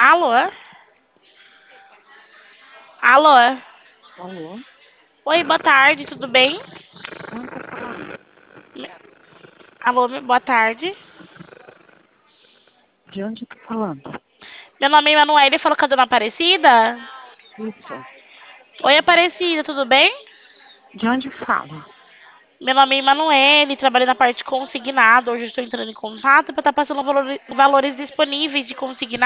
Alô? Alô? Alô? Oi, boa tarde, tudo bem? Quem tá falando? Alô, boa tarde. De onde tá falando? Meu nome é Emanuele, falou com a dona Aparecida? Isso. Oi, Aparecida, tudo bem? De onde fala? Meu nome é Emanuele, trabalho na parte consignado. Hoje eu estou entrando em contato para estar passando valores disponíveis de consignado.